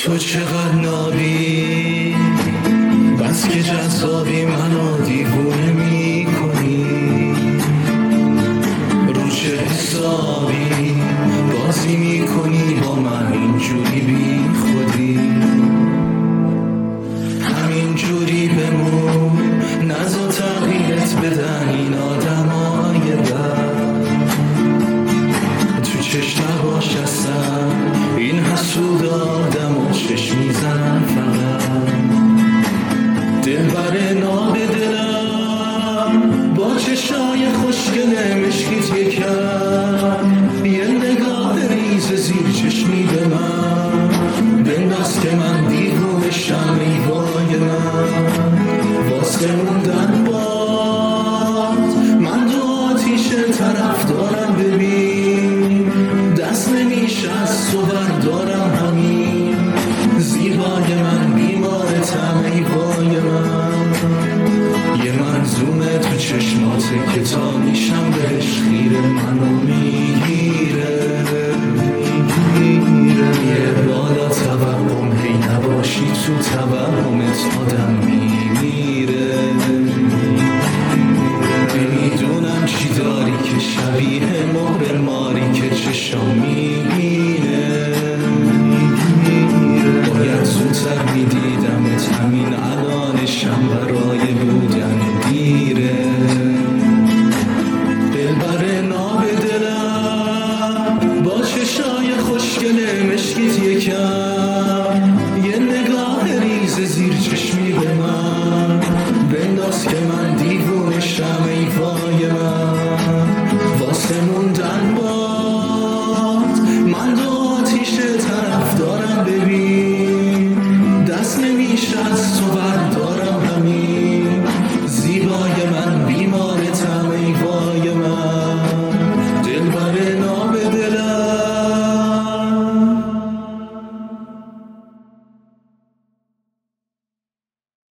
تو چقدر نابی، بس که جذابی منو دیوونه میکنی، رو چه حسابی بازی میکنی با من اینجوری بی خودی، همینجوری بمون نزا تغییرت بدن این آدمای بد، تو چشم نباش اصلا این حسود آدم و چشم میزنن فقط، دلبر ناب دلم با چشای خوشگل مشکیت یکم، یه نگاه ریز زیر چشمی به من بنداز که من دیوونشم ای وای من، واسه موندن باد من دو آتیش طرف دارم، ببین دست نمیشه از تو بردارم، همین زیبای من بیمارتم ای وای من، یه منظومه تو چشماته که تا میشم بهش خیره، منو میگیره یه بالا توهم هی نباشی تو توهمت آدم میمیره، نمیدونم چی داری که شبیه مهر ماری که چشام میگیره، باید زودتر میدیدمت همین الانشم برای بودن دیره، دلبر ناب دلم با چشای خوشگل مشکیت یکم، یه نگاه ریز زیر چشمی به من بنداز که من دیوونشم ای وای من، واسه موندن باد من دو آتیش طرف دارم، ببین دست نمیشه از تو بردارم، همین زیبای من بیمارتم ای وای من.